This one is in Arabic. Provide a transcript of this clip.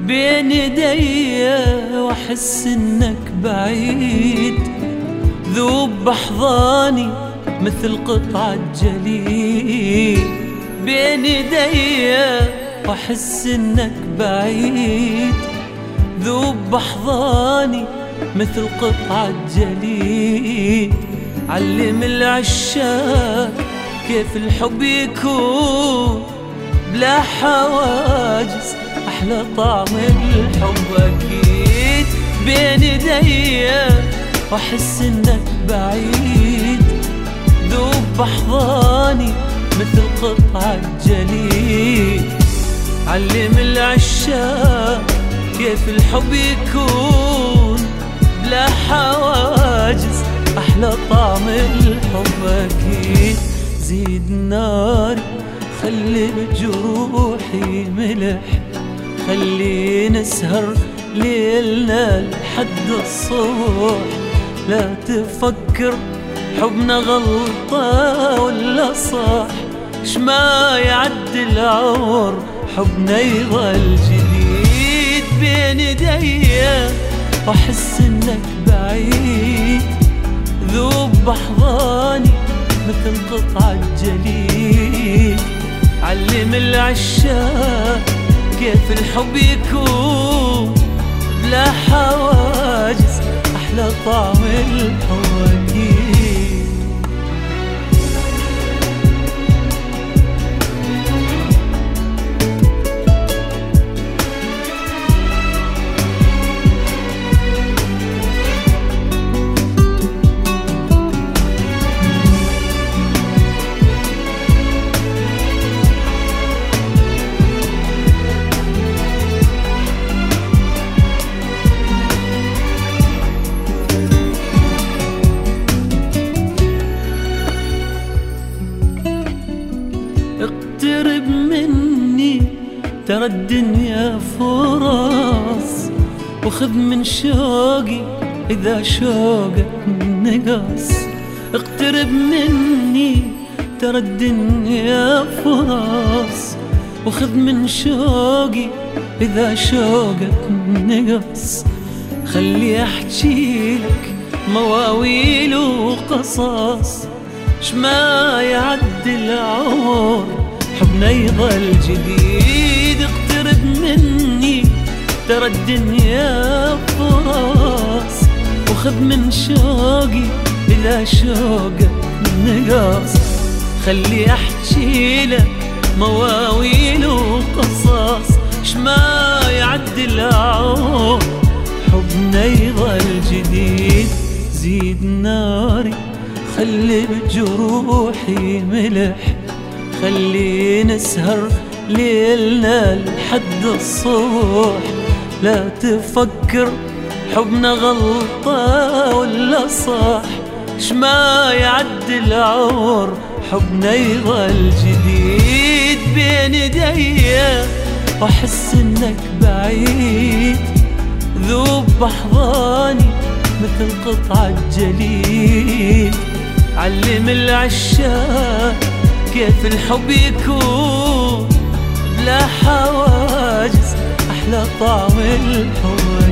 بين يدي واحس انك بعيد، ذوب بأحضاني مثل قطعة جليد. بين يدي واحس انك بعيد، ذوب بأحضاني مثل قطعة جليد. علم العشاق كيف الحب يكون بلا حواجز، أحلى طعم الحب أكيد. بين يدي وأحس إنك بعيد، ذوب بأحضاني مثل قطعة جليد. علم العشاق كيف الحب يكون بلا حواجز، أحلى طعم الحب أكيد. زيد ناري خلي بجروحي ملح، خلي نسهر ليلنا لحد الصبح. لا تفكر حبنا غلطة ولا صح، شما يعدي العمر حبنا يظل جديد. بين يدي واحس انك بعيد، ذوب بأحضاني مثل قطعة جليد. علم العشاق كيف الحب يكون بلا حواجز، أحلى طعم الحب أكيد. اقترب مني ترى الدنيا فرص، وخذ من شوقي إذا شوقك نقص. اقترب مني ترى الدنيا فرص، وخذ من شوقي إذا شوقك نقص. خلي أحكي لك مواويل وقصص، شما يعدي العمر حبنا يظل جديد. اقترب مني ترى الدنيا فرص، وخذ من شوقي إذا شوقك نقص. خلي أحكي لك مواويل وقصص، شما يعدي العمر حبنا يظل جديد. زيد ناري خلي بجروحي ملح، خلي نسهر ليلنا لحد الصبح. لا تفكر حبنا غلطة ولا صح، شما يعدي العمر حبنا يظل جديد. بين يدي واحس انك بعيد، ذوب بأحضاني مثل قطعة جليد. علم العشاق كيف الحب يكون بلا حواجز، أحلى طعم الحب